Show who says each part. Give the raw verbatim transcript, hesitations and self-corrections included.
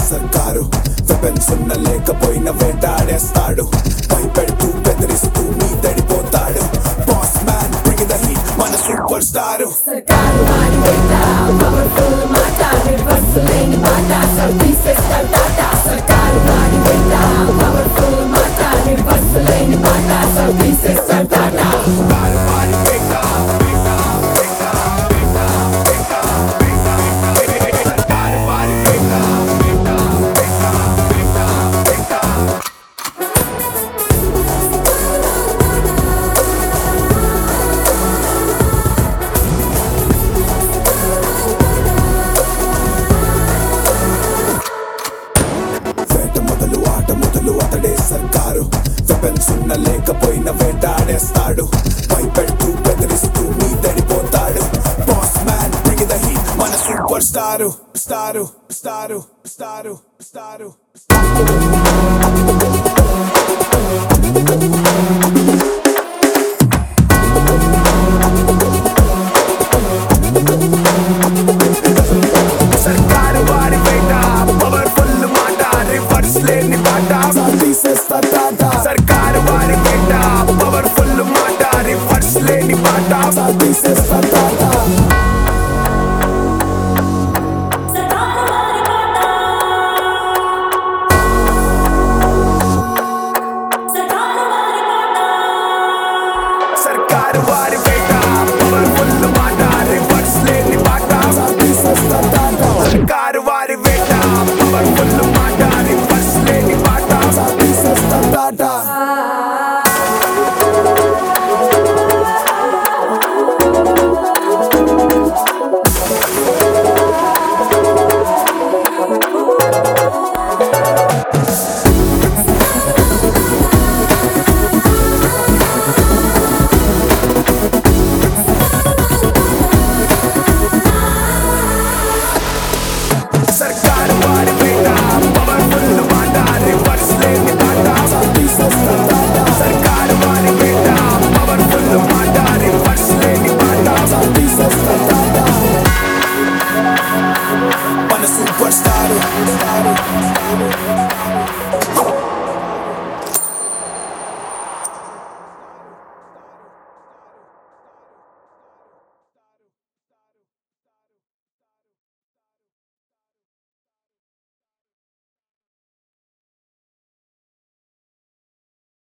Speaker 1: సర్కారు వెపన్స్ ఉన్న లేకపోయిన వేటాడేస్తాడు భయపెడుతూ బెదిరిస్తూ మీదడిపోతాడు boss man bring the heat మన సూపర్ స్టార్
Speaker 2: సర్కారు వారి వెంట పవర్ఫుల్ మాట రివర్స్ లేని మాట సర్వీసెస్ టాటా సర్కారు వారి వెంట పవర్ఫుల్ మాట రివర్స్ లేని మాట సర్వీసెస్ టాటా
Speaker 1: అతడే సర్కారు వెపన్స్ ఉన్న లేకపోయిన వేటాడేస్తాడు భయపెడుతూ బెదిరిస్తూ మీదడిపోతాడు boss man bring the heat మన super star star star star star